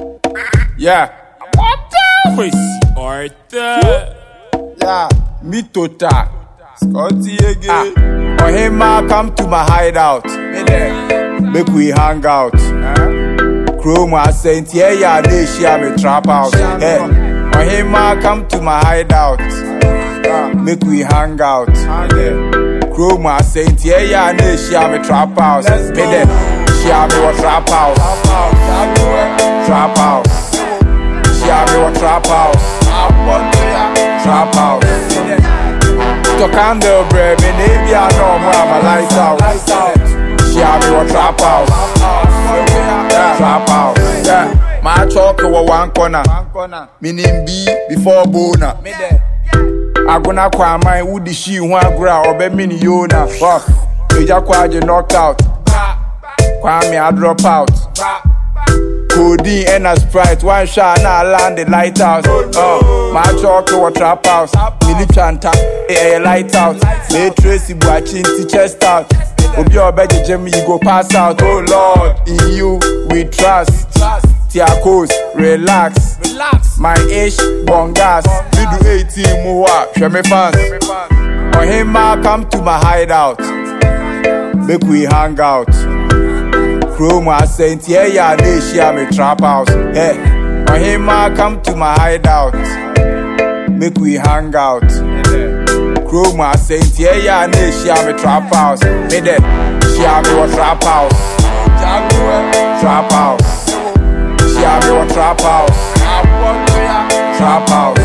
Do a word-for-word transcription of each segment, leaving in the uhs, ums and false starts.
Yeah. Chris Arthur. Yeah. Me Tota. Scotty again. Ah. Ohima, come to my hideout. Make we hang out. Chrome was saying, yeah, yeah, they share me trap house. Hey. Ohima, come to my hideout. Make we hang out. Chrome was saying, yeah, yeah, they share me trap house. Hey there. Share me what trap house. Trap house. Share me what trap house. Trap house. To candle bread, me name I know I'm a light out. Share me what trap house. Trap house. Yeah. My chalk over one corner. Meaning B before Bona. I gonna cry my woody she one ground or be mini yona. Fuck. You just quite knocked out. Kwame, I drop out. Codeine and a Sprite, one shot, now land the lighthouse. Oh, my chalk to a trap house. Mini chanta, a lighthouse. Lay Tracy watching the chest out. If you're better, Jimmy, you go pass out. Oh Lord, in you we trust. Tiakos, relax. My ish, bongas. We do eighteen more. Show me fans. On him, I come to my hideout. Make we hang out. Chrome was saying, yeah, yeah, they share me trap house. Hey, on him, I come to my hideout. Make we hang out. Chrome was saying, yeah, yeah, they share me trap house. Hey there, share me what trap house. Trap house. Share me what trap house. Trap house.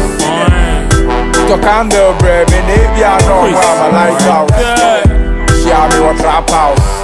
To candle bread, me name I know I'm a light out. Share me what trap house.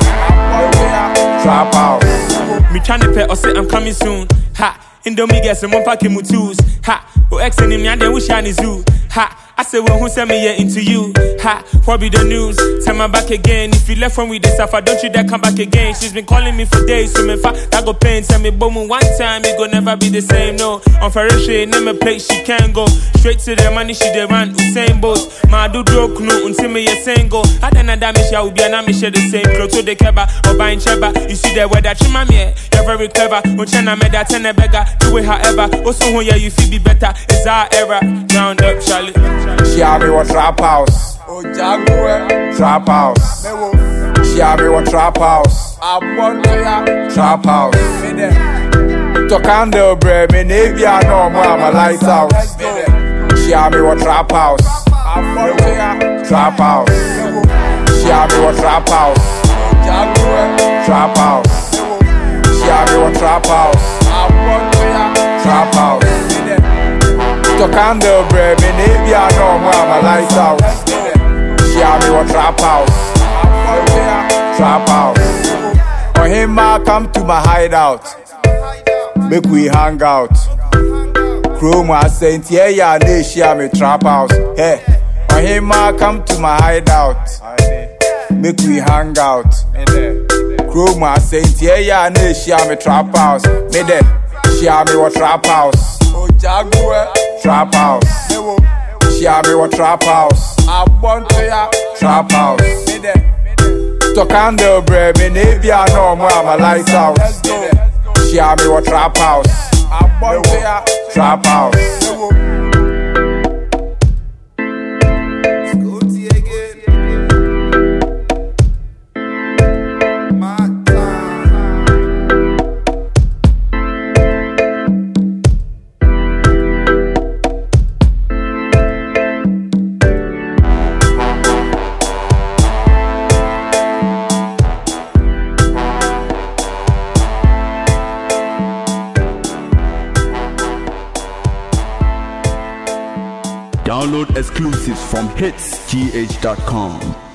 Trap house. Me tryna pay or say I'm coming soon. Ha, Indomie get some one packing with tools. Ha, oh ex and him and then we shiny zoo. Ha, I say well who send me here into you. Ha, what be the news? Tell my back again. If you left from with the suffer, don't you dare come back again. She's been calling me for days, so me fa that go pain. Tell me boom one time, it go never be the same. No, on Ferrari, name a place she can't go. Straight to the money, she dey run Usain Bolt. Ma do broke no until me a single. I then a damage I will be an amish the same. Close to the keba or buying cheba. You see the weather, chima me, you're very clever. When China made that ten a beggar, do it however. Also when yeah you feel be better, it's our era. Round up, Charlie. Share me what trap house. Oh Jaguar. Trap house. Share me what trap house. Trap house. To candle bread, me navy I know I'm a light house. Share me what trap house. Trap house. Share me what trap house. Trap house. Share me what trap house. Trap house. To candle bread, me navy I know I'm a light house. Share me what trap house. Trap house. On him I come to my hideout. Make we hang out. Chrome was saying, yeah, yeah, they share me trap house. Hey, on him I come to my hideout. Make we hang out. Chrome was saying, yeah, yeah, they share me trap house. Me there, share me what trap house. Oh Jaguar. Trap house. Share me what trap house. Trap house. To candle bread, me navy I know I'm a light house. Share me what trap house. Trap house. Download exclusives from hits g h dot com.